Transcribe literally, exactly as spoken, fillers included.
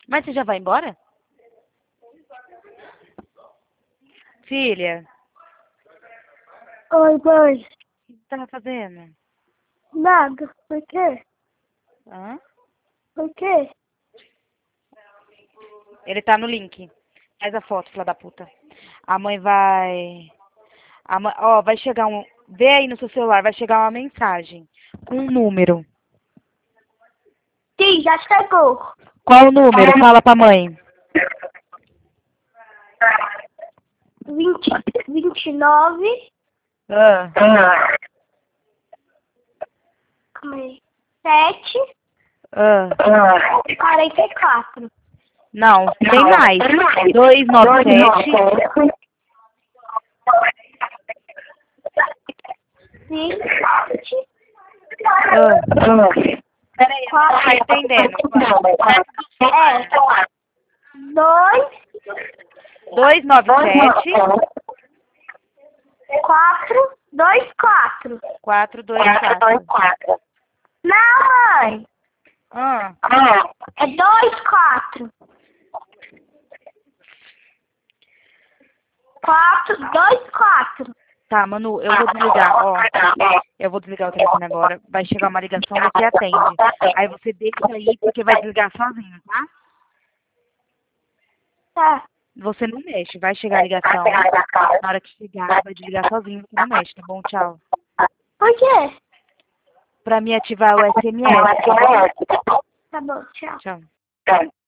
Mas você já vai embora? Filha, Oi, mãe. o que você tava fazendo? Nada. Por quê? Hã? Por quê? Ele tá no link. Faz a foto, filha da puta. A mãe vai... A mãe... Ó, vai chegar um... Vê aí no seu celular, vai chegar uma mensagem com um número. Sim, já chegou. Qual o número? Fala pra mãe. Vinte, vinte e nove. Ah. Calma aí. Sete. Ah. Quarenta e quatro. Não, tem mais. dois nove sete. Sim. Sete. Ah. Peraí, eu não tô entendendo. É. Dois. dois nove sete. Quatro. Dois, quatro. quatro dois quatro. Não, mãe. Ah. É dois, quatro. Quatro, dois, quatro. Tá, Manu, eu vou desligar, ó. Eu vou desligar o telefone agora. Vai chegar uma ligação, você atende. Aí você deixa aí, porque vai desligar sozinho, tá? Tá. Você não mexe, vai chegar a ligação. Na hora que chegar, vai desligar sozinho, você não mexe, tá bom? Tchau. Por quê? Pra me ativar o S M S, tá bom? Tá bom, tchau. Tchau.